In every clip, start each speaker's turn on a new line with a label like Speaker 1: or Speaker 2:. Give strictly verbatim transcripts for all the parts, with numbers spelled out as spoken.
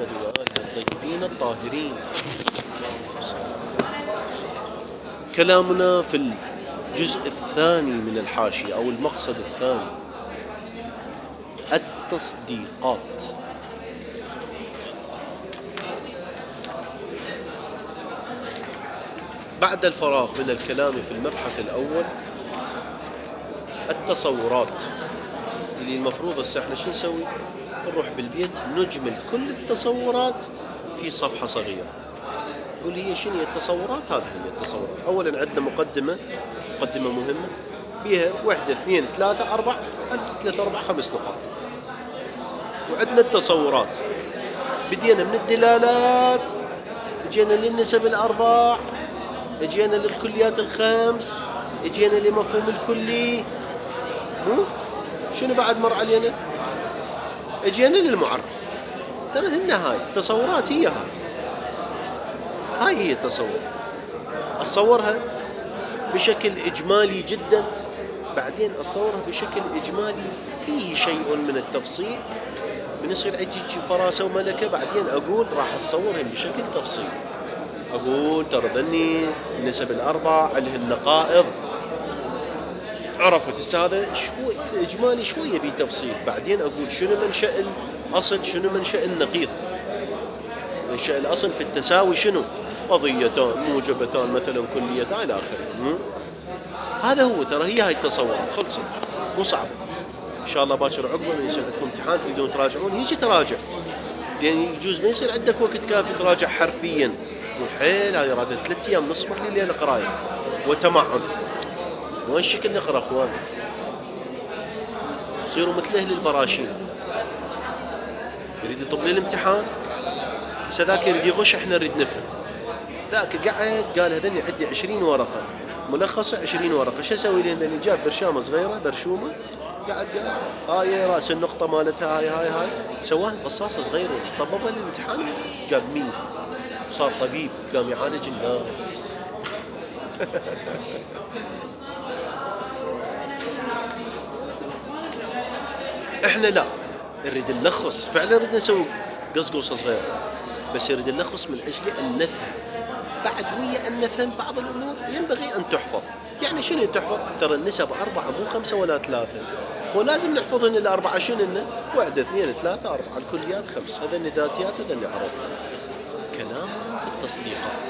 Speaker 1: محمد وآله الطيبين الطاهرين. كلامنا في الجزء الثاني من الحاشية أو المقصد الثاني، التصديقات. بعد الفراغ من الكلام في المبحث الأول، التصورات، اللي المفروض هسه احنا شو نسوي؟ نروح بالبيت نجمل كل التصورات في صفحة صغيرة. تقول هي شنو هي التصورات؟ هذه هي التصورات. أولا عندنا مقدمة مقدمة مهمة بها واحدة اثنين ثلاثة أربع ثلاثة أربع خمس نقاط. وعندنا التصورات، بدينا من الدلالات، اجينا للنسب الأربع، اجينا للكليات الخمس، اجينا لمفهوم الكلي. مو شنو بعد مر علينا؟ اجينا للمعرف. ترى هن هاي التصورات، هي هاي هاي هي التصور. أصورها بشكل إجمالي جدا، بعدين أصورها بشكل إجمالي فيه شيء من التفصيل، من يصير عندي فراسة وملكة. بعدين أقول راح أصورهم بشكل تفصيلي. أقول ترى ذني النسب الأربع عليه النقائض، عرفت؟ هسه هذا شوي إجمالي شوية بيه تفصيل. بعدين أقول شنو منشأ الأصل، شنو منشأ النقيض. منشأ الأصل في التساوي شنو؟ قضيتان موجبتان مثلا كليتان إلى آخره. هذا هو. ترى هي هاي التصورات، خلصت، مو صعبة. إن شاء الله باكر عقبة من يصير عندكم امتحان تريدون تراجعون، يجي تراجع، لأن يجوز ما يصير عندك وقت كافي تراجع حرفيا. تقول حيل هذه رادة ثلاثة أيام نصبح لي ليلة قراية وتمعن. وين شكل نقرأ أخوان؟ صيروا مثل أهل البراشين، يريد يطب لي الامتحان، سذاك يريد يغش، احنا نريد نفهم. ذاك قاعد قال هذني عندي عشرين ورقة ملخصة، عشرين ورقة، شو أسوي لي؟ هذني جاب برشامة صغيرة، برشومة، قاعد قال هاي رأس النقطة مالتها، هاي هاي هاي سواه قصاصة صغيرة، طببها للامتحان، جاب مية، صار طبيب، قام يعالج الناس. احنا لا، نريد نلخص، فعلا نريد نسوي قصقصة صغيرة، بس يريد نلخص من أجل أن نفهم. بعد ويا أن نفهم بعض الأمور ينبغي أن تحفظ. يعني شنو تحفظ؟ ترى النسب أربعة مو خمسة ولا ثلاثة، هو لازم نحفظهن الأربعة. شنو إنه؟ واحدة اثنين ثلاثة أربعة، الكليات خمس، هذني ذاتيات وذني عرض. كلامنا في التصديقات.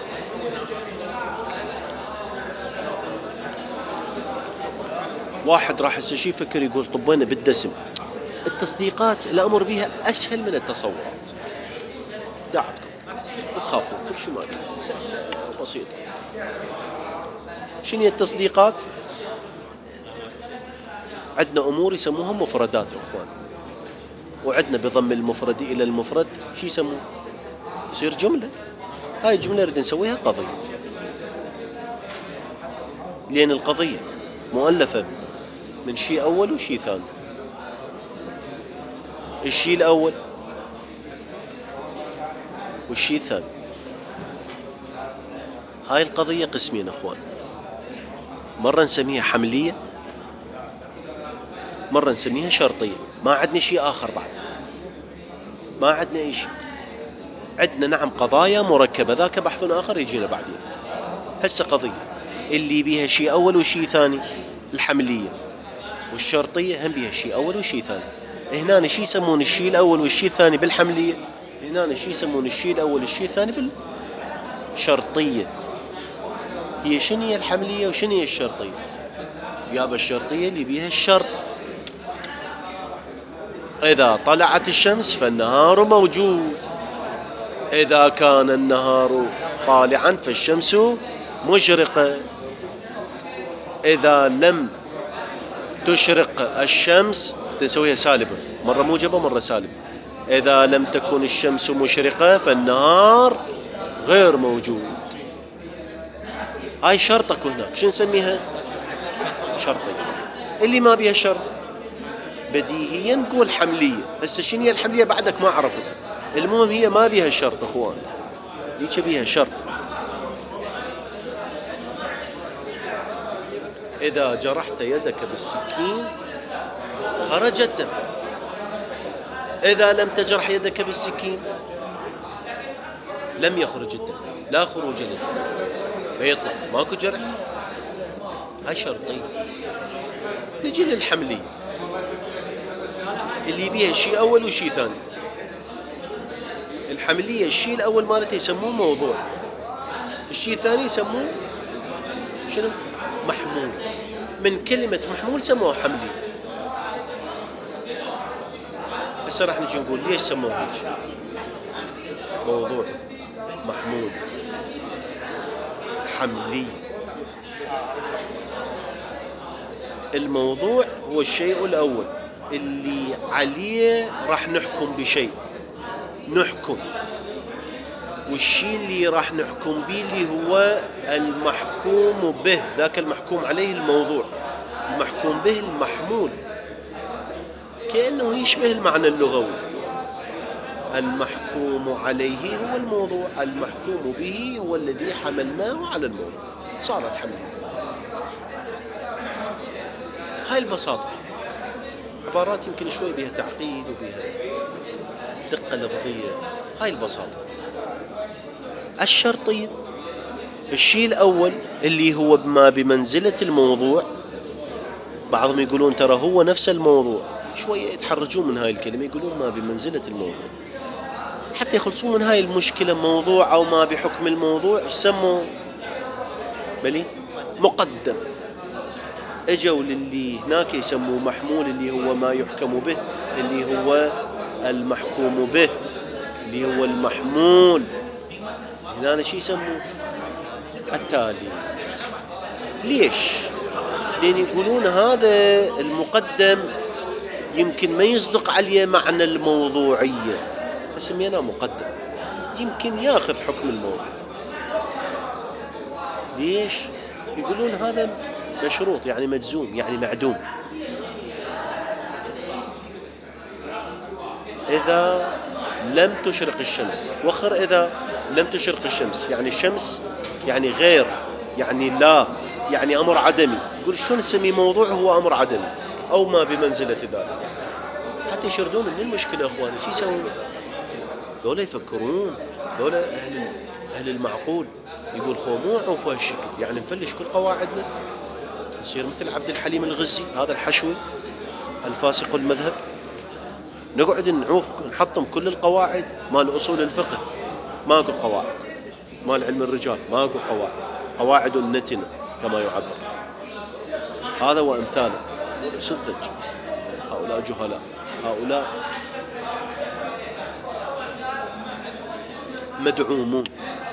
Speaker 1: واحد راح هسه شي يفكر يقول طبينا بالدسم. التصديقات الأمر بها أسهل من التصورات. داعتكم بتخافوا كل شيء ما بيه، سهلة وبسيطة. شنو هي التصديقات؟ عندنا أمور يسموها مفردات يا أخوان، وعندنا بضم المفرد إلى المفرد شي يسموه؟ يصير جملة. هاي الجملة نريد نسويها قضية، لأن القضية مؤلفة من شيء أول وشيء ثاني. الشيء الأول والشيء الثاني. هاي القضية قسمين أخوان، مرة نسميها حملية، مرة نسميها شرطية. ما عندنا شيء آخر بعد، ما عندنا أي شيء. عندنا نعم قضايا مركبة، ذاك بحث آخر يجينا بعدين. هسه قضية اللي بيها شيء أول وشيء ثاني، الحملية، والشرطية هم بيها شيء أول وشيء ثاني. هنا شيء يسمون الشيء الأول والشيء الثاني بالحملية، هنا شيء يسمون الشيء الأول والشيء الثاني بالشرطية. هي شنو هي الحملية وشنو هي الشرطية؟ يابا الشرطية اللي بيها الشرط، إذا طلعت الشمس فالنهار موجود، إذا كان النهار طالعا فالشمس مشرقة، إذا لم تشرق الشمس تسويها سالبة، مرة موجبة مرة سالبة. إذا لم تكن الشمس مشرقة فالنهار غير موجود. هاي شرطك هناك، شو نسميها؟ شرطية. اللي ما بيها شرط بديهيا نقول حملية. هسه شنو هي الحملية بعدك ما عرفتها، المهم هي ما بيها شرط أخوان، ليش بيها شرط؟ إذا جرحت يدك بالسكين خرج الدم، إذا لم تجرح يدك بالسكين لم يخرج الدم، لا خروج للدم، فيطلع ماكو جرح. هاي شرطية. نجي للحملية اللي بيها شيء أول وشيء ثاني. الحملية الشيء الأول مالتها يسموه موضوع، الشيء الثاني يسموه شنو؟ محمول. من كلمة محمول سموه حملية. هسه راح نجي نقول ليش سموه هيك. موضوع، محمول، حملي. الموضوع هو الشيء الأول اللي عليه راح نحكم بشيء، نحكم. والشيء اللي راح نحكم به اللي هو المحكوم به، ذاك المحكوم عليه الموضوع. المحكوم به المحمول، كأنه يشبه المعنى اللغوي. المحكوم عليه هو الموضوع، المحكوم به هو الذي حملناه على الموضوع، صارت حملية. هاي البساطة. عبارات يمكن شوي بها تعقيد وبها دقة لفظية. هاي البساطة. الشرطية الشيء الأول اللي هو ما بمنزلة الموضوع. بعضهم يقولون ترى هو نفس الموضوع، شوية يتحرجون من هاي الكلمة، يقولون ما بمنزلة الموضوع حتى يخلصون من هاي المشكلة. موضوع أو ما بحكم الموضوع سموا بلي مقدم. اجوا للي هناك يسموه محمول اللي هو ما يحكم به، اللي هو المحكوم به، اللي هو المحمول. هنا شي يسموه التالي. ليش؟ لأن يقولون هذا المقدم يمكن ما يصدق عليه معنى الموضوعية، فسميناه مقدم، يمكن ياخذ حكم الموضوع. ليش؟ يقولون هذا مشروط، يعني مجزوم، يعني معدوم. إذا لم تشرق الشمس، وخر إذا لم تشرق الشمس، يعني الشمس يعني غير، يعني لا، يعني أمر عدمي. يقول شلون نسمي موضوع هو أمر عدمي أو ما بمنزلة ذلك؟ حتى يشردون من المشكلة. أخواني شو يسوون؟ دولة يفكرون، دولة أهل أهل المعقول. يقول خو مو عوفوا هالشكل، يعني نفلش كل قواعدنا، نصير مثل عبد الحليم الغزي هذا الحشوي الفاسق المذهب. نقعد نعوف نحطم كل القواعد مال أصول الفقه، ماكو قواعد. مال علم الرجال ماكو قواعد، قواعد النتنة كما يعبر. هذا وأمثاله. هؤلاء سذج، هؤلاء جهلاء، هؤلاء مدعومون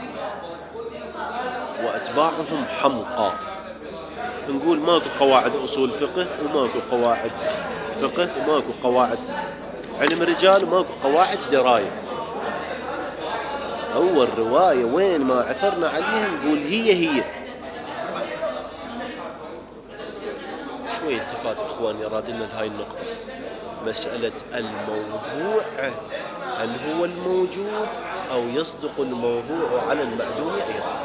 Speaker 1: وأتباعهم حمقى. نقول ماكو قواعد أصول فقه، وماكو قواعد فقه، وماكو قواعد علم رجال، وماكو قواعد دراية. هو الرواية وين ما عثرنا عليها نقول هي هي. شوية التفات إخواني أرادنا لهاي النقطة، مسألة الموضوع هل هو الموجود أو يصدق الموضوع على المعدوم أيضا.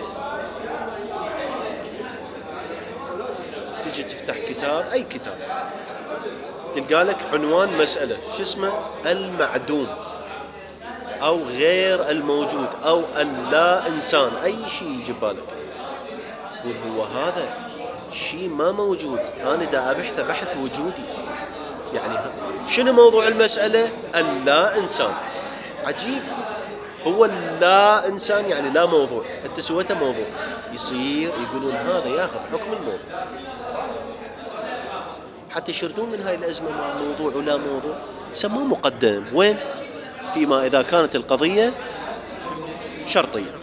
Speaker 1: تجي تفتح كتاب، أي كتاب، تلقى لك عنوان مسألة شو اسمه؟ المعدوم أو غير الموجود أو اللا إنسان، أي شيء يجي بالك. قول هو هذا شيء ما موجود، أنا دا أبحث بحث وجودي. يعني شنو موضوع المسألة؟ اللا إنسان. عجيب، هو لا إنسان يعني لا موضوع، أنت سويته موضوع، يصير يقولون هذا ياخذ حكم الموضوع. حتى يشردون من هاي الأزمة مع موضوع ولا موضوع، سموه مقدم. وين؟ فيما إذا كانت القضية شرطية.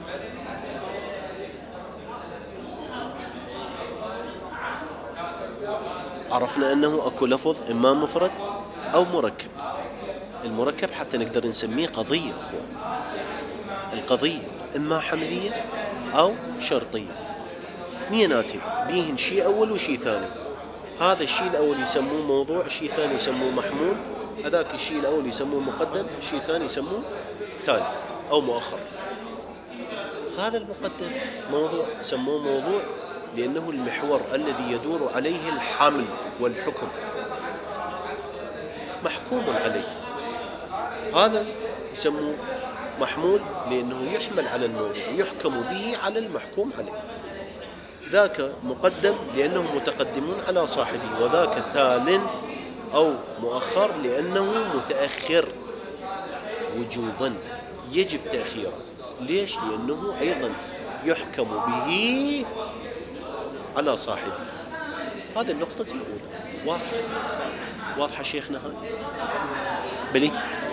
Speaker 1: عرفنا أنه أكو لفظ إما مفرد أو مركب. المركب حتى نقدر نسميه قضية. أخوان القضية إما حملية أو شرطية، اثنيناتهم بيهن شيء أول وشيء ثاني. هذا الشيء الأول يسموه موضوع، الشيء الثاني يسموه محمول. هذاك الشيء الأول يسموه مقدم، الشيء الثاني يسموه تالي أو مؤخر. هذا المقدم موضوع، سموه موضوع لأنه المحور الذي يدور عليه الحمل والحكم، محكوم عليه. هذا يسموه محمول لأنه يحمل على الموضوع، يحكم به على المحكوم عليه. ذاك مقدم لأنهم متقدمون على صاحبه، وذاك تال أو مؤخر لأنه متأخر وجوبا، يجب تأخيره. ليش؟ لأنه أيضا يحكم به على صاحبه. هذه النقطة الأولى. واضح؟ واضحة شيخنا هذه؟ بلي؟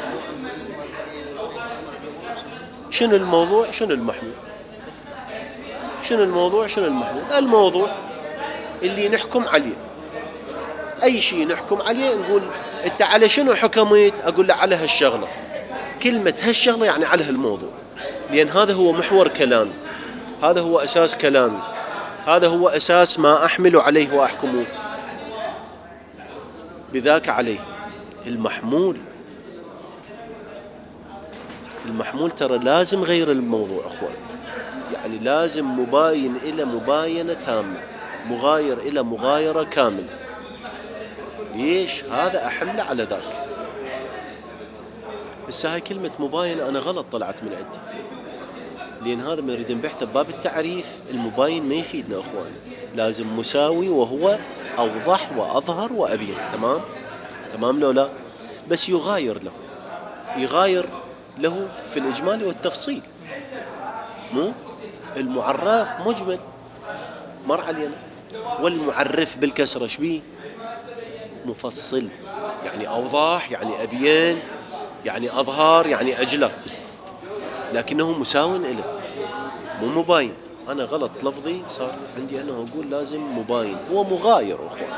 Speaker 1: شنو الموضوع؟ شنو المحمول؟ شنو الموضوع؟ شنو المحمول؟ الموضوع اللي نحكم عليه، أي شيء نحكم عليه نقول أنت على شنو حكمت؟ أقول له على هالشغلة. كلمة هالشغلة يعني على هالموضوع، لأن هذا هو محور كلامي، هذا هو أساس كلامي، هذا هو أساس ما أحمل عليه وأحكمه بذاك عليه. المحمول المحمول ترى لازم غير الموضوع أخوان، يعني لازم مباين إلى مباينة تامة، مغاير إلى مغايرة كاملة. ليش؟ هذا أحمله على ذاك. بس هاي كلمة مباينة أنا غلط طلعت من عندي، لأن هذا ما نريد نبحثه باب التعريف. المباين ما يفيدنا أخوان، لازم مساوي، وهو أوضح وأظهر وأبين. تمام؟ تمام لو لا؟ بس يغاير له، يغاير له في الإجمال والتفصيل. مو المعرف مجمل مر علينا، والمعرف بالكسرة شبيه؟ مفصل، يعني أوضح، يعني أبين، يعني أظهر، يعني أجلى، لكنه مساو إله، مو مباين. أنا غلط لفظي صار عندي أنه أقول لازم مباين، هو مغاير أخوان.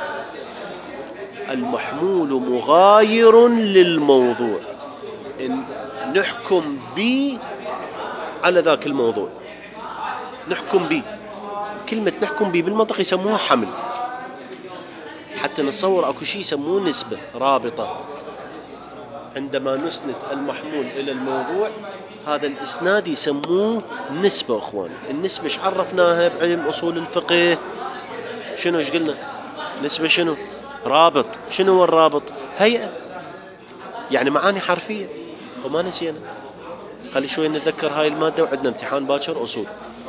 Speaker 1: المحمول مغاير للموضوع، إن نحكم به على ذاك الموضوع، نحكم به. كلمة نحكم به بالمنطق يسموها حمل. حتى نتصور أكو شيء يسموه نسبة رابطة. عندما نسند المحمول إلى الموضوع، هذا الإسناد يسموه نسبة أخواني. النسبة إيش عرفناها بعلم أصول الفقه؟ شنو إيش قلنا؟ نسبة شنو؟ رابط. شنو هو الرابط؟ هيئة، يعني معاني حرفية، وما نسينا. خلي شوي نتذكر هاي المادة، وعندنا امتحان باكر أصول،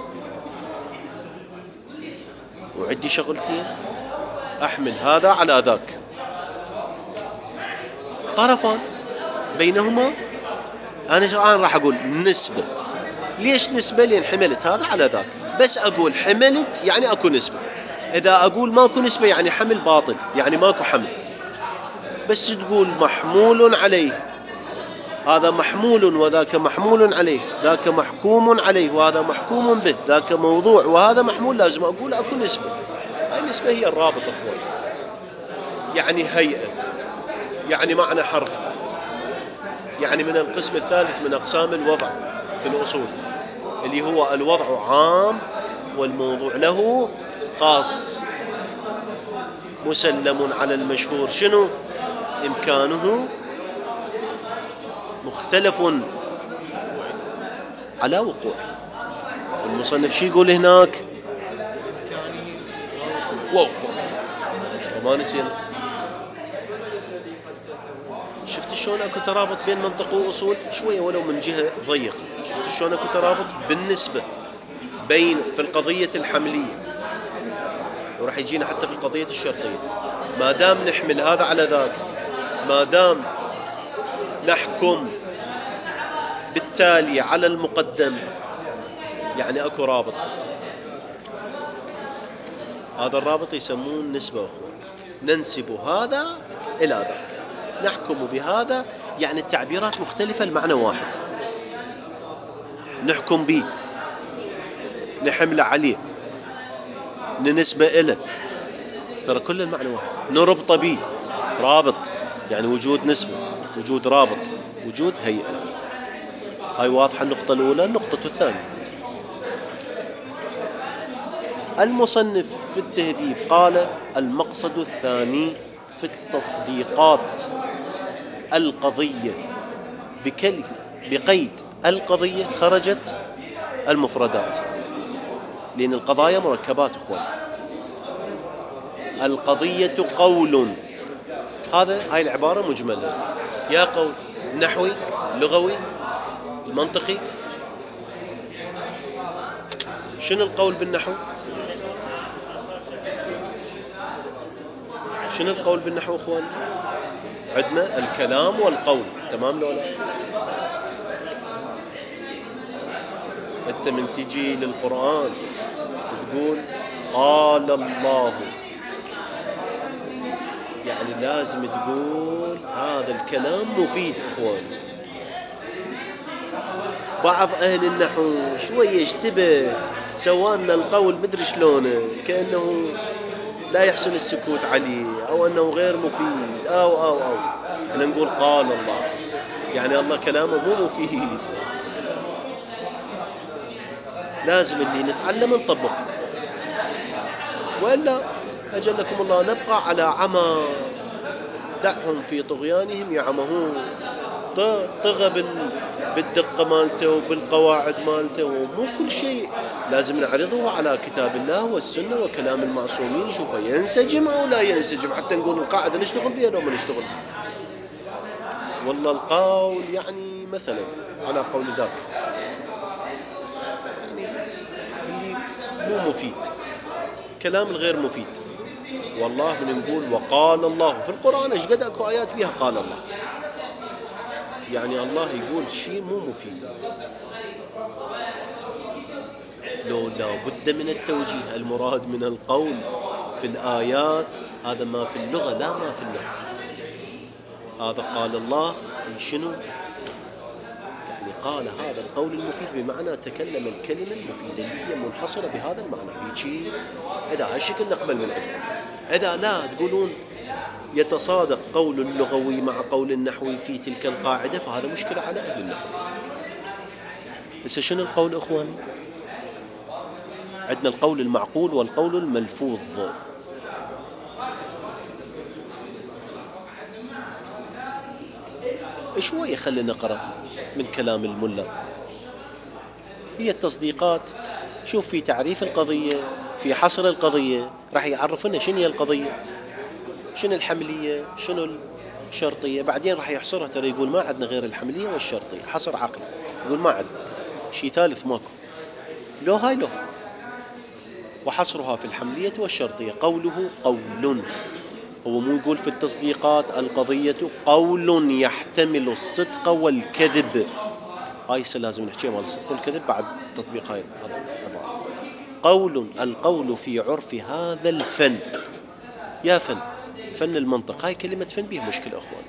Speaker 1: وعندي شغلتين أحمل هذا على ذاك، طرفان بينهما. أنا الآن راح أقول نسبة. ليش نسبة؟ لأن حملت هذا على ذاك. بس أقول حملت يعني أكو نسبة. إذا أقول ماكو نسبة يعني حمل باطل، يعني ماكو حمل. بس تقول محمول عليه، هذا محمول وذاك محمول عليه، ذاك محكوم عليه وهذا محكوم به، ذاك موضوع وهذا محمول، لازم أقول أكو نسبة. هاي النسبة هي الرابط أخوان، يعني هيئة، يعني معنى حرفي، يعني من القسم الثالث من أقسام الوضع في الأصول، اللي هو الوضع عام والموضوع له خاص. مسلم على المشهور شنو؟ إمكانه مختلف على وقوعه. المصنف شي يقول هناك؟ وقوع، وما نسينا. شفت شلون اكو ترابط بين منطق واصول شويه ولو من جهه ضيقه؟ شفت شلون اكو ترابط بالنسبه بين في القضيه الحمليه، وراح يجينا حتى في القضيه الشرطيه. ما دام نحمل هذا على ذاك، ما دام نحكم بالتالي على المقدم، يعني اكو رابط. هذا الرابط يسمونه النسبه اخوان. ننسب هذا الى ذاك، نحكم بهذا، يعني التعبيرات مختلفه، المعنى واحد. نحكم به، نحمل عليه، ننسبه إله، ترى كل المعنى واحد. نربط به، رابط يعني وجود نسبة، وجود رابط، وجود هيئة. هاي واضحة النقطة الأولى. النقطة الثانية، المصنف في التهذيب قال: المقصد الثاني في التصديقات القضية بكلمة بقيد القضية خرجت المفردات، لأن القضايا مركبات أخوان. القضية قول، هذا هاي العبارة مجملة، يا قول نحوي لغوي منطقي. شنو القول بالنحو؟ شنو القول بالنحو اخوان؟ عندنا الكلام والقول، تمام لو لا؟ انت من تجي للقرآن وتقول قال الله، يعني لازم تقول هذا الكلام مفيد اخواني. بعض اهل النحو شوية اشتبه، سوانا القول مدري شلونه، كأنه لا يحسن السكوت عليه او انه غير مفيد او او او احنا نقول قال الله، يعني الله كلامه مو مفيد. لازم اللي نتعلم نطبق، وإلا أجلكم الله نبقى على عمى. دعهم في طغيانهم يعمهون. طغى بالدقة مالته وبالقواعد مالته، ومو كل شيء لازم نعرضه على كتاب الله والسنة وكلام المعصومين، نشوفه ينسجم أو لا ينسجم، حتى نقول القاعدة نشتغل بها لو ما نشتغل بها. والله القول يعني مثلا على قول ذاك يعني اللي مو مفيد، كلام الغير مفيد. والله من نقول وقال الله في القرآن، ايش قد اكو آيات بها قال الله، يعني الله يقول شيء مو مفيد. لو لا بد من التوجيه، المراد من القول في الآيات هذا ما في اللغة لا ما في اللغة. هذا قال الله في شنو؟ يعني قال هذا القول المفيد بمعنى تكلم الكلمة المفيدة اللي هي منحصرة بهذا المعنى. هيك إذا هالشكل نقبل من عندكم. إذا لا تقولون يتصادق قول اللغوي مع قول النحوي في تلك القاعدة، فهذا مشكلة على أهل النحو. بس شنو القول إخواني؟ عندنا القول المعقول والقول الملفوظ. شوية خلينا نقرأ من كلام الملا. هي التصديقات، شوف في تعريف القضية، في حصر القضية، راح يعرفنا شنو هي القضية، شنو الحملية، شنو الشرطية. بعدين راح يحصرها، ترى يقول ما عندنا غير الحملية والشرطية، حصر عقلي، يقول ما عندنا شيء ثالث ماكو. لو هاي لو وحصرها في الحملية والشرطية. قوله قول، هو مو يقول في التصديقات القضية قول يحتمل الصدق والكذب. هاي لازم نحكي مال الصدق والكذب بعد تطبيق هاي العبارة. قول، القول في عرف هذا الفن، يا فن فن المنطق. هاي كلمة فن بها مشكلة أخوان.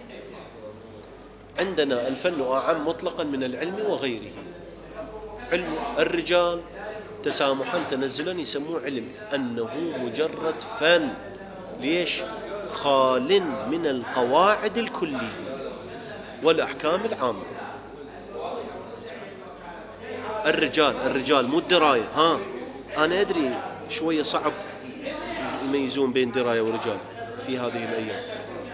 Speaker 1: عندنا الفن أعم مطلقا من العلم وغيره. علم الرجال تسامحا تنزلا يسموه علم، أنه مجرد فن. ليش؟ خال من القواعد الكلية والأحكام العامة. الرجال الرجال مو الدراية. ها أنا أدري شوية صعب يميزون بين دراية ورجال في هذه الأيام.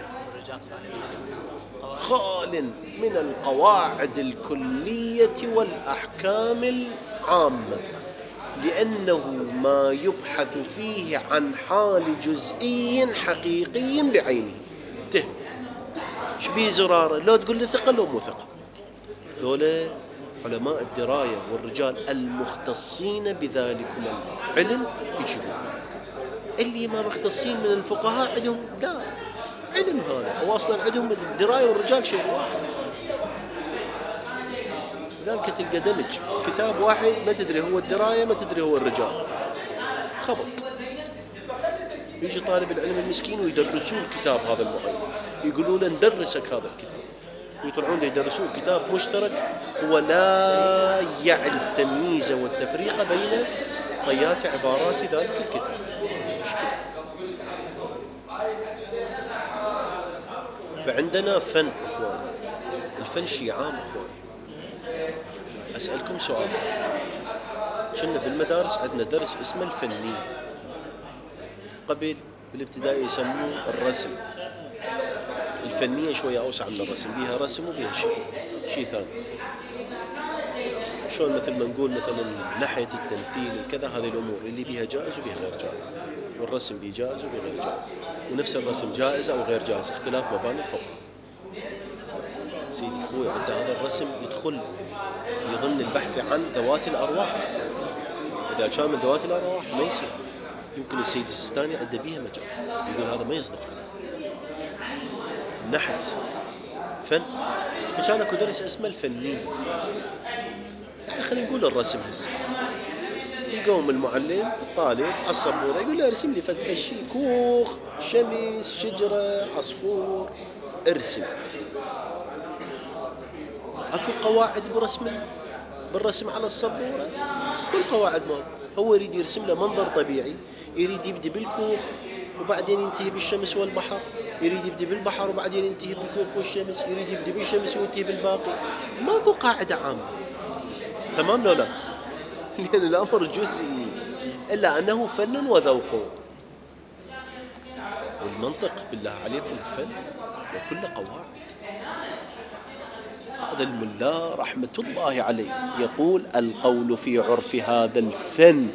Speaker 1: خال من القواعد الكلية والأحكام العامة، لأنه ما يبحث فيه عن حال جزئي حقيقي بعينه. ته شبيه زرارة، لو تقول لي ثقة لو مو ثقة. ذولا علماء الدراية والرجال المختصين بذلكم العلم يجيبون. اللي ما مختصين من الفقهاء عندهم لا علم هذا، هو أصلا عندهم الدراية والرجال شيء واحد. ذلك تلقى دمج كتاب واحد، ما تدري هو الدراية ما تدري هو الرجال، خبط. يجي طالب العلم المسكين ويدرسون الكتاب هذا المعين، يقولون له ندرسك هذا الكتاب، ويطلعون يدرسون كتاب مشترك هو لا يعني التمييز والتفريق بين طيات عبارات ذلك الكتاب. مشكلة. فعندنا فن أخوان، الفن شيء عام أخوان. أسألكم سؤال، كنا بالمدارس عندنا درس اسمه الفنية، قبل بالابتدائي يسموه الرسم. الفنية شوية أوسع من الرسم، بيها رسم وبيها شيء شيء ثاني. شلون مثل ما نقول مثلا ناحية التمثيل الكذا، هذه الأمور اللي بيها جائز وبيها غير جائز، والرسم بيه جائز وبيه غير جائز، ونفس الرسم جائز أو غير جائز، اختلاف مباني الفقه. سيدي أخوي عند هذا الرسم يدخل في ضمن البحث عن ذوات الأرواح. إذا كان من ذوات الأرواح ما يصير. يمكن السيد السيستاني عنده بيها مجال يقول هذا ما يصدق عليه نحت فن. فكان اكو درس اسمه الفنية، يعني خلينا نقول الرسم هسه. يقوم المعلم الطالب على السبورة يقول له ارسم لي فد شي، كوخ، شمس، شجرة، عصفور، ارسم. اكو قواعد برسم بالرسم على السبورة، كل قواعد ما هو يريد يرسم له منظر طبيعي، يريد يبدي بالكوخ وبعدين ينتهي بالشمس والبحر، يريد يبدي بالبحر وبعدين ينتهي بالكوخ والشمس، يريد يبدي بالشمس وينتهي بالباقي. ماكو قاعدة عامة، تمام لو لا؟ لأن الأمر جزئي، إلا أنه فن وذوق. والمنطق بالله عليكم فن وكل قواعد. هذا الملا رحمة الله عليه يقول القول في عرف هذا الفن.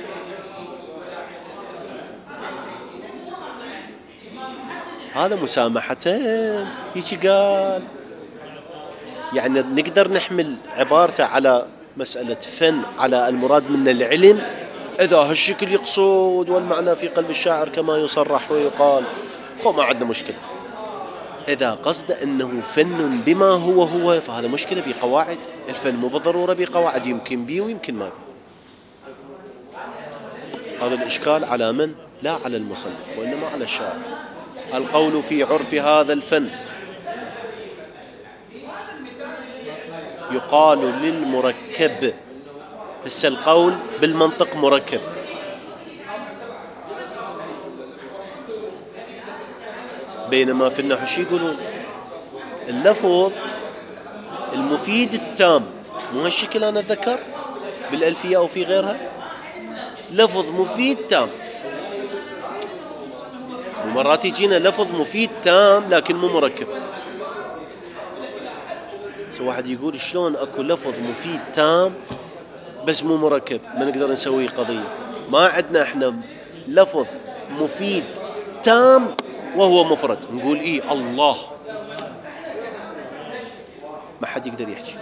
Speaker 1: هذا مسامحتين هيك قال. يعني نقدر نحمل عبارته على مسألة فن على المراد من العلم إذا هالشكل يقصد والمعنى في قلب الشاعر كما يصرح ويقال، خو ما عندنا مشكلة. إذا قصد أنه فن بما هو هو فهذا مشكلة بقواعد الفن، مو بالضرورة بقواعد، يمكن بي ويمكن ما بي. هذا الإشكال على من؟ لا على المصنف وإنما على الشاعر. القول في عرف هذا الفن يقال للمركب. هسه القول بالمنطق مركب، بينما في النحو شو يقولون؟ اللفظ المفيد التام. مو هالشكل أنا ذكر بالألفية أو في غيرها لفظ مفيد تام. ومرات يجينا لفظ مفيد تام لكن مو مركب. سو واحد يقول شلون أكو لفظ مفيد تام بس مو مركب؟ ما نقدر نسوي قضية. ما عندنا احنا لفظ مفيد تام وهو مفرد نقول إيه الله، ما حد يقدر يحكي.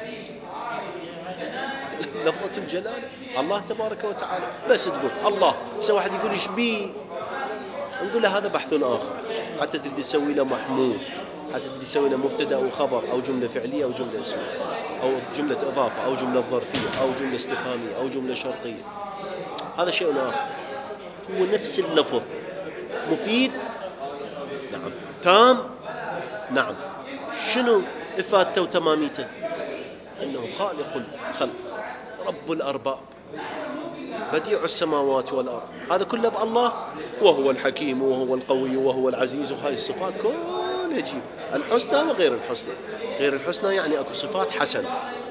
Speaker 1: لفظة الجلالة الله تبارك وتعالى بس تقول الله. سو واحد يقول إيش بيه؟ نقول له هذا بحث آخر، حتى تريد تسوي له محمول، حتى تريد تسوي له مبتدأ وخبر أو جملة فعلية أو جملة اسمية أو جملة إضافة أو جملة ظرفية أو جملة استفهامية أو جملة شرطية، هذا شيء آخر. هو نفس اللفظ مفيد نعم، تام نعم. شنو إفادته وتماميته؟ أنه خالق الخلق، رب الأرباب، بديع السماوات والأرض، هذا كله بالله. وهو الحكيم وهو القوي وهو العزيز، وهاي الصفات كلها يجيب الحسنى وغير الحسنى. غير الحسنى يعني أكو صفات حسنة،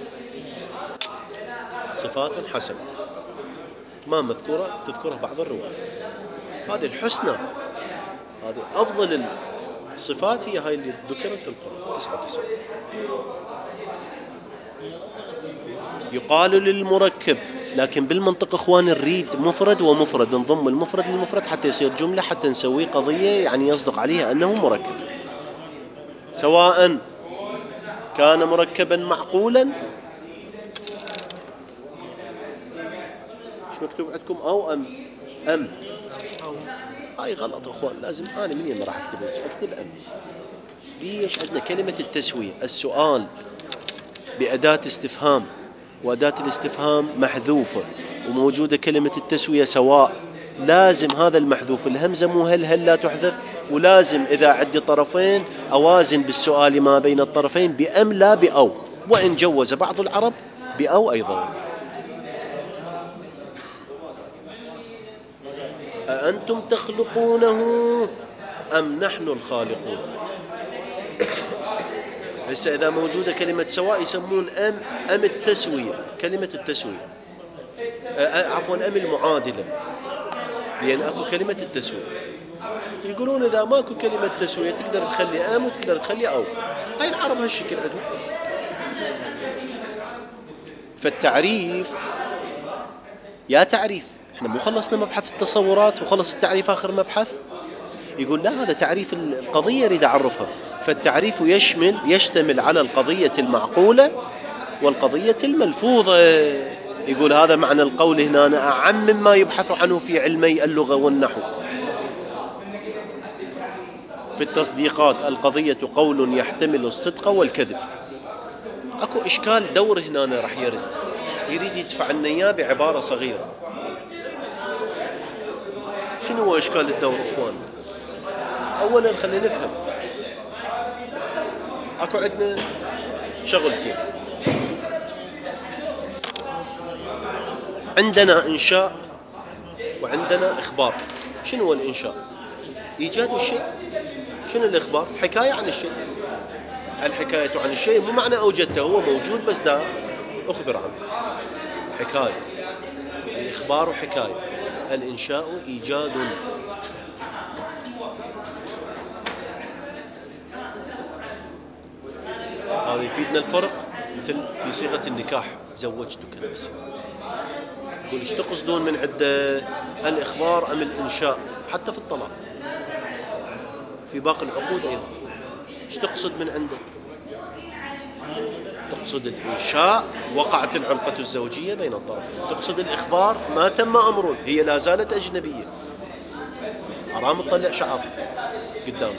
Speaker 1: صفات حسنة ما مذكورة تذكرها بعض الروايات. هذه الحسنى، هذه أفضل الصفات، هي هاي اللي ذكرت في القرآن تسعة وتسعين. يقال للمركب، لكن بالمنطق اخوان نريد مفرد ومفرد، نضم المفرد للمفرد حتى يصير جملة، حتى نسوي قضية يعني يصدق عليها أنه مركب، سواء كان مركبا معقولا. ايش مكتوب عندكم؟ أو أم أم هاي غلط اخوان، لازم أنا منين ما راح أكتب أكتب أم. ليش عندنا كلمة التسوية؟ السؤال بأداة استفهام، وأداة الاستفهام محذوفة وموجودة كلمة التسوية سواء، لازم هذا المحذوف الهمزة مو هل هل لا تحذف، ولازم إذا عندي طرفين أوازن بالسؤال ما بين الطرفين بأم لا بأو، وإن جوز بعض العرب بأو أيضا. أأنتم تخلقونه أم نحن الخالقون؟ هسه إذا موجودة كلمة سواء يسمون أم أم التسوية، كلمة التسوية عفوا أم المعادلة، لأن أكو كلمة التسوية. يقولون إذا ماكو كلمة تسوية تقدر تخلي أم وتقدر تخلي أو. هاي العرب هالشكل عندهم. فالتعريف يا تعريف، احنا مو خلصنا مبحث التصورات وخلص التعريف آخر مبحث؟ يقول لا، هذا تعريف القضية يريد أعرفها. فالتعريف يشمل يشتمل على القضية المعقولة والقضية الملفوظة. يقول هذا معنى القول هنا أعم مما يبحث عنه في علمي اللغة والنحو. في التصديقات القضية قول يحتمل الصدق والكذب. اكو اشكال دور هنا راح يرد، يريد يدفع لنا اياه بعبارة صغيرة. شنو هو اشكال الدور اخوان؟ اولا خلينا نفهم، اكو عندنا شغلتين. عندنا انشاء وعندنا اخبار. شنو هو الانشاء؟ ايجاد الشيء. شنو الاخبار؟ حكاية عن الشيء. الحكاية عن الشيء مو معنى اوجدته، هو موجود بس دا اخبر عنه، حكاية. الاخبار حكاية، الانشاء ايجاد. هذا يفيدنا الفرق. مثل في صيغة النكاح، زوجتك نفسي، يقول ايش تقصدون من عدة، الإخبار أم الإنشاء؟ حتى في الطلاق، في باقي العقود أيضا، ايش تقصد من عنده؟ تقصد الإنشاء، وقعت العلاقة الزوجية بين الطرفين. تقصد الإخبار، ما تم أمر، هي لا زالت أجنبية، حرام تطلع شعر قدامه،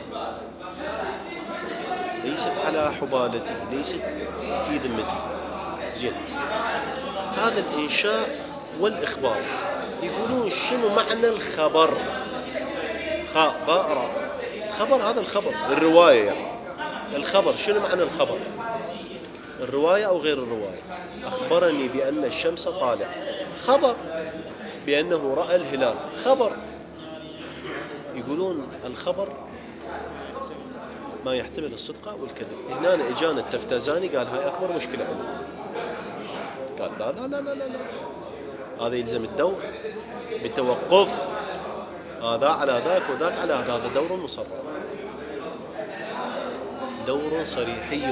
Speaker 1: ليست على حبالته، ليست في ذمته. زين، هذا الإنشاء والإخبار. يقولون شنو معنى الخبر؟ خاء باء راء. الخبر هذا الخبر، الرواية يعني. الخبر شنو معنى الخبر؟ الرواية أو غير الرواية؟ أخبرني بأن الشمس طالع، خبر. بأنه رأى الهلال، خبر. يقولون الخبر ما يحتمل الصدق والكذب. هنا اجانا التفتازاني قال هاي أكبر مشكلة عندي. قال لا لا لا لا لا, لا. هذا يلزم الدور بتوقف، هذا على ذاك وذاك على هذا. هذا دور مصرح، دور صريحي.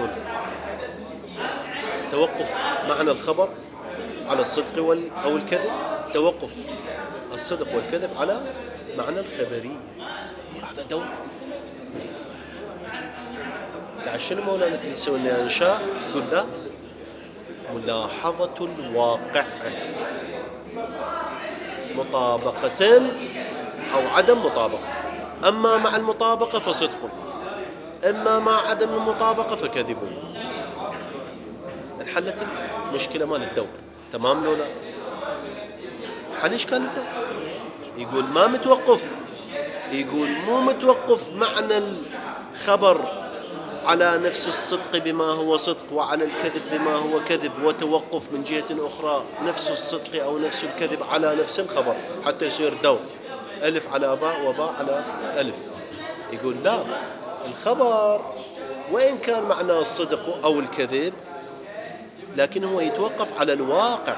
Speaker 1: توقف معنى الخبر على الصدق وال أو الكذب، توقف الصدق والكذب على معنى الخبرية. هذا دور. بعد شنو مولانا تريد تسوي لنا إنشاء؟ يقول لا، ملاحظة الواقع، مطابقة أو عدم مطابقة. أما مع المطابقة فصدق، أما مع عدم المطابقة فكذب. انحلت المشكلة مال الدور. تمام لولا؟ عن إشكال الدور. يقول ما متوقف، يقول مو متوقف معنى الخبر على نفس الصدق بما هو صدق وعلى الكذب بما هو كذب، وتوقف من جهة أخرى نفس الصدق أو نفس الكذب على نفس الخبر حتى يصير دور، ألف على باء وباء على ألف. يقول لا، الخبر وإن كان معنى الصدق أو الكذب لكن هو يتوقف على الواقع،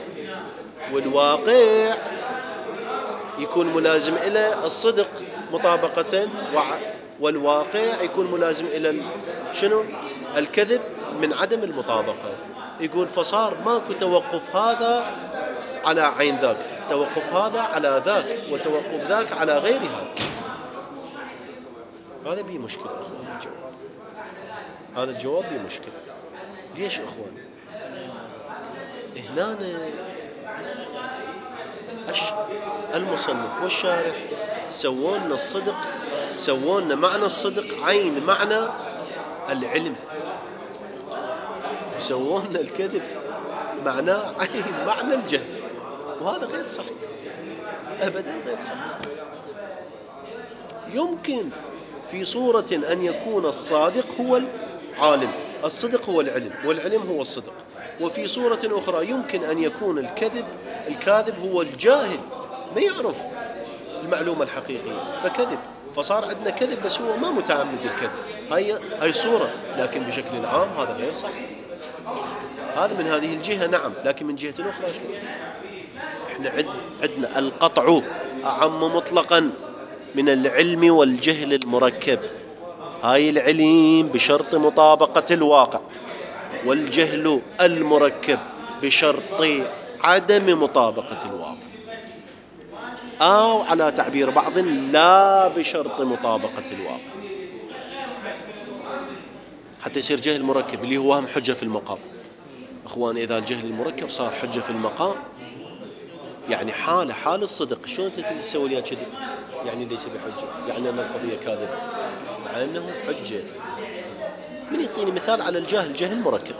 Speaker 1: والواقع يكون ملازم إلى الصدق مطابقة، والواقع يكون ملازم إلى شنو؟ الكذب من عدم المطابقة. يقول فصار ماكو توقف هذا على عين ذاك، توقف هذا على ذاك، وتوقف ذاك على غير هذا. هذا بيه مشكلة أخوان الجواب. هذا الجواب بيه مشكلة. ليش أخوان؟ هنا المصنف والشارح سوون الصدق، سوون معنى الصدق عين معنى العلم، سوون الكذب معناه عين معنى الجهل، وهذا غير صحيح أبدا، غير صحيح. يمكن في صورة أن يكون الصادق هو العالم، الصدق هو العلم، والعلم هو الصدق. وفي صورة أخرى يمكن أن يكون الكذب الكاذب هو الجاهل، ما يعرف المعلومة الحقيقية فكذب، فصار عندنا كذب بس هو ما متعمد الكذب. هاي هاي صورة، لكن بشكل عام هذا غير صحيح. هذا من هذه الجهة نعم، لكن من جهة أخرى شنو؟ احنا عندنا القطع أعم مطلقا من العلم والجهل المركب. هاي العلم بشرط مطابقة الواقع، والجهل المركب بشرط عدم مطابقة الواقع، أو على تعبير بعض لا بشرط مطابقة الواقع. حتى يصير جهل مركب اللي هو وهم حجة في المقام. اخوان اذا الجهل المركب صار حجة في المقام، يعني حالة حال الصدق، شلون انت تسوي لي كذب؟ يعني ليس بحجة، يعني ان القضية كاذبة مع انه حجة. من يعطيني مثال على الجاهل جهل مركب؟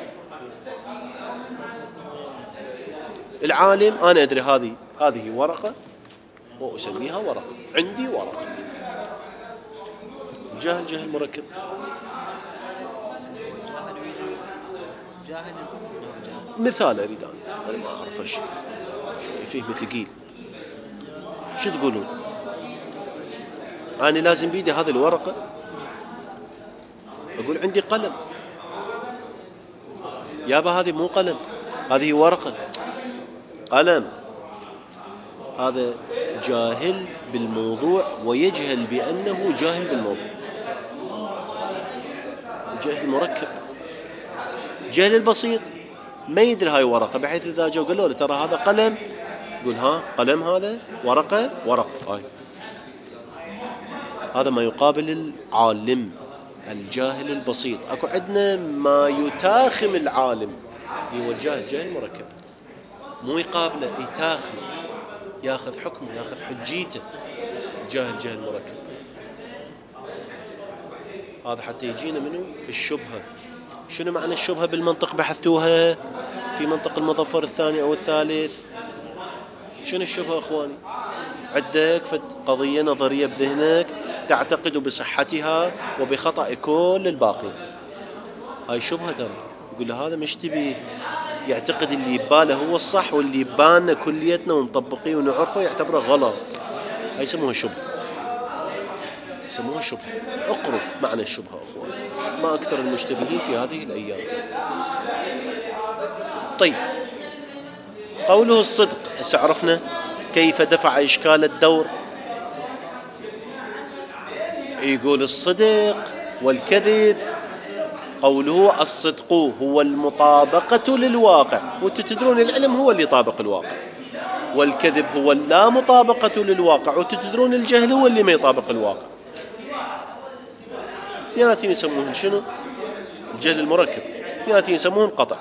Speaker 1: العالم انا ادري هذه هذه ورقة واسميها ورقة، عندي ورقة. جاهل جهل مركب.
Speaker 2: جاهل يريد جاهل
Speaker 1: مثال اريد انا انا ما اعرف ايش شوي فيه ثقيل. شو تقولون؟ انا لازم بيدي هذه الورقة، اقول عندي قلم. يابا هذه مو قلم، هذه ورقة. قلم. هذا جاهل بالموضوع ويجهل بأنه جاهل بالموضوع. جهل مركب. جهل البسيط ما يدري هاي ورقة، بحيث إذا جو قالوا له ترى هذا قلم، يقول ها قلم، هذا ورقة ورقة. هاي هذا ما يقابل العالم الجاهل البسيط. اكو عندنا ما يتاخم العالم اللي هو الجاهل جاهل مركب، مو يقابله، يتاخم، ياخذ حكمه، ياخذ حجيته. جاهل جاهل مركب. هذا حتى يجينا منه في الشبهة. شنو معنى الشبهة بالمنطق؟ بحثتوها في منطق المظفر الثاني أو الثالث. شنو الشبهة أخواني؟ عندك فد قضية نظرية بذهنك تعتقد بصحتها وبخطأ كل الباقي، هاي شبهة ترى. يقول له هذا مش تبيه، يعتقد اللي يباله هو الصح واللي يبانا كليتنا ومطبقيه ونعرفه يعتبره غلط. هاي يسموها شبهة، يسموها شبهة. اقروا معنى الشبهة أخوان، ما أكثر المشتبهين في هذه الأيام. طيب، قوله الصدق، عرفنا كيف دفع إشكال الدور. يقول الصدق والكذب، قوله الصدق هو المطابقة للواقع، وتتدرون العلم هو اللي يطابق الواقع، والكذب هو اللا مطابقة للواقع، وتتدرون الجهل هو اللي ما يطابق الواقع. اثنيناتين يسموهن شنو؟ الجهل المركب. اثنيناتين يسموهن قطع.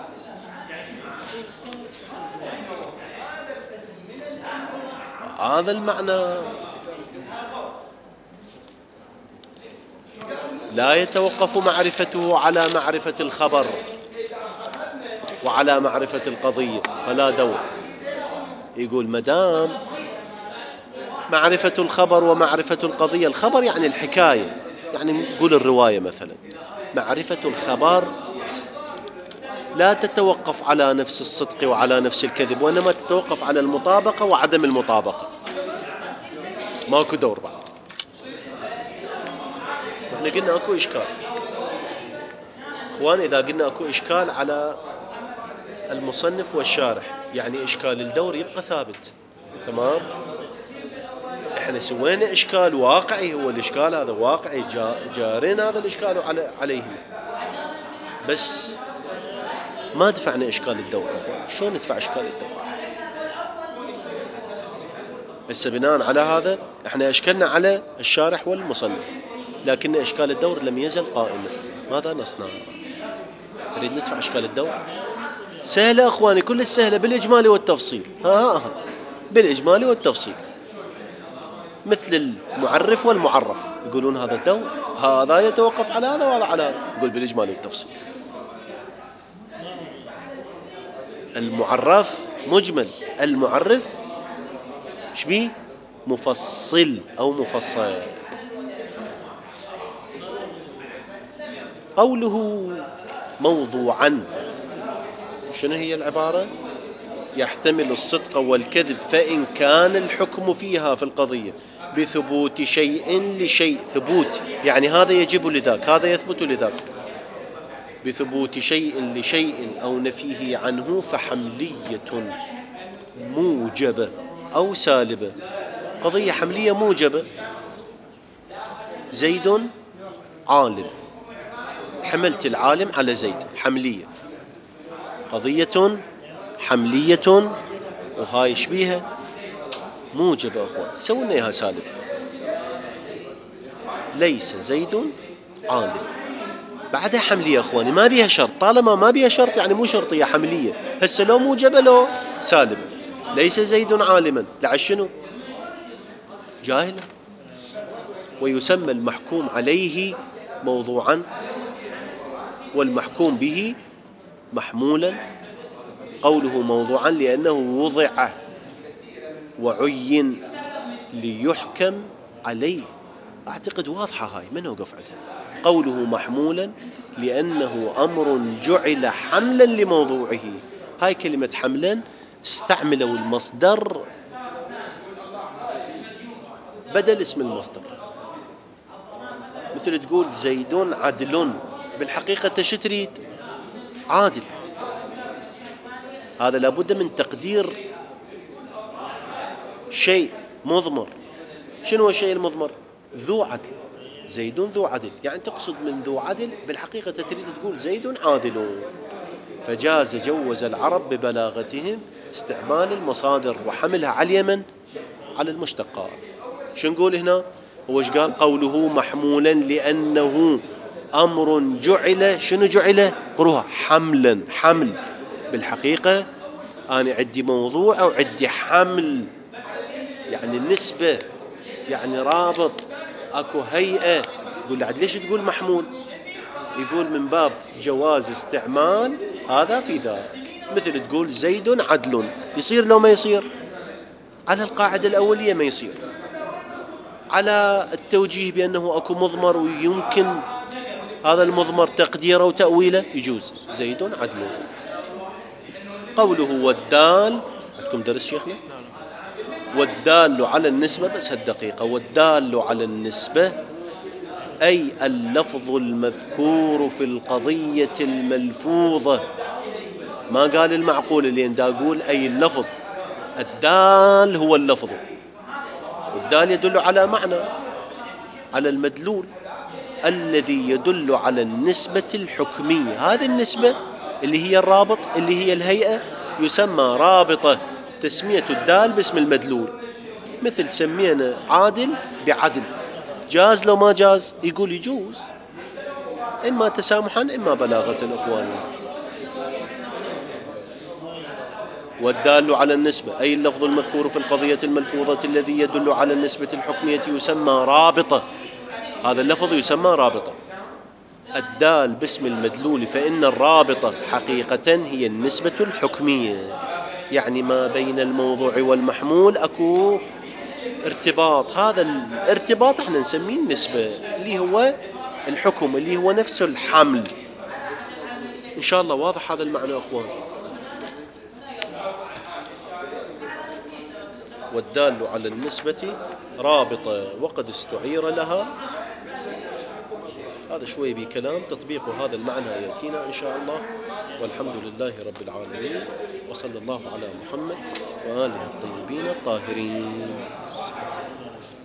Speaker 1: هذا المعنى لا يتوقف معرفته على معرفة الخبر وعلى معرفة القضية، فلا دور. يقول مدام معرفة الخبر ومعرفة القضية، الخبر يعني الحكاية، يعني نقول الرواية مثلا، معرفة الخبر لا تتوقف على نفس الصدق وعلى نفس الكذب، وإنما تتوقف على المطابقة وعدم المطابقة. ماكو دور بعد. احنا قلنا اكو اشكال اخوان، اذا قلنا اكو اشكال على المصنف والشارح، يعني اشكال الدور يبقى ثابت. تمام. احنا سوينا اشكال واقعي، هو الاشكال هذا واقعي، جارين هذا الاشكال على عليهم، بس ما دفعنا اشكال الدور. اخوان شلون ندفع اشكال الدور؟ بس بناء على هذا احنا اشكلنا على الشارح والمصنف، لكن اشكال الدور لم يزل قائما. ماذا نصنع؟ نريد ندفع اشكال الدور. سهلة اخواني، كل السهلة بالاجمال والتفصيل. ها ها ها بالاجمال والتفصيل، مثل المعرف والمعرف. يقولون هذا الدور هذا يتوقف على هذا وهذا على هذا، يقول بالاجمال والتفصيل. المعرف مجمل، المعرف شبيه مفصل أو مفصل. قوله موضوعا، شنو هي العبارة؟ يحتمل الصدق والكذب، فإن كان الحكم فيها في القضية بثبوت شيء لشيء. ثبوت يعني هذا يجب لذاك، هذا يثبت لذاك. بثبوت شيء لشيء أو نفيه عنه فحملية موجبة أو سالبة. قضية حملية موجبة، زيد عالم، حملت العالم على زيد، حملية. قضية حملية وهاي شبيهة موجبة. أخوان سوينا إياها سالبة. ليس زيد عالم، بعدها حملية أخواني، ما بيها شرط. طالما ما بيها شرط يعني مو شرطية، حملية. هسه لو موجبة لو سالبة. ليس زيد عالما، لعل شنو؟ جاهلا. ويسمى المحكوم عليه موضوعا، والمحكوم به محمولا. قوله موضوعا لأنه وضع وعين ليحكم عليه. أعتقد واضحة هاي، من وقف عندها. قوله محمولا لأنه أمر جعل حملا لموضوعه. هاي كلمة حملا استعملوا المصدر بدل اسم المصدر. مثل تقول زيد عدل، بالحقيقة شو تريد؟ عادل. هذا لابد من تقدير شيء مضمر. شنو الشيء المضمر؟ ذو عدل. زيد ذو عدل، يعني تقصد من ذو عدل، بالحقيقة تريد تقول زيد عادل. فجاز جوز العرب ببلاغتهم استعمال المصادر وحملها على اليمن على المشتقات. شو نقول هنا؟ هو ايش قال؟ قوله محمولا لأنه أمر جعل. شنو جعل؟ قروها حملا. حمل. بالحقيقة أنا عندي موضوع أو عندي حمل، يعني النسبة، يعني رابط، أكو هيئة. يقول عاد ليش تقول محمول؟ يقول من باب جواز استعمال هذا في ذاك. مثل تقول زيد عدل، يصير لو ما يصير؟ على القاعدة الأولية ما يصير. على التوجيه بأنه أكو مضمر ويمكن هذا المضمر تقديره وتأويله يجوز زيد عدل. قوله والدال، عندكم درس شيخنا؟ والدال على النسبة، بس هالدقيقة. والدال على النسبة أي اللفظ المذكور في القضية الملفوظة. ما قال المعقول اللي انت أقول أي اللفظ. الدال هو اللفظ، والدال يدل على معنى، على المدلول الذي يدل على النسبة الحكمية. هذه النسبة اللي هي الرابط، اللي هي الهيئة، يسمى رابطة. تسمية الدال باسم المدلول. مثل سمينا عادل بعدل، جاز لو ما جاز؟ يقول يجوز، إما تسامحا إما بلاغة الأخوان. والدال على النسبة أي اللفظ المذكور في القضية الملفوظة الذي يدل على النسبة الحكمية يسمى رابطة. هذا اللفظ يسمى رابطة. الدال باسم المدلول، فإن الرابطة حقيقة هي النسبة الحكمية، يعني ما بين الموضوع والمحمول أكو ارتباط. هذا الارتباط احنا نسميه النسبة، اللي هو الحكم، اللي هو نفس الحمل. إن شاء الله واضح هذا المعنى أخوان. والدال على النسبة رابطة وقد استعير لها. هذا شوي بكلام، تطبيق هذا المعنى يأتينا إن شاء الله. والحمد لله رب العالمين، وصلى الله على محمد وآله الطيبين الطاهرين.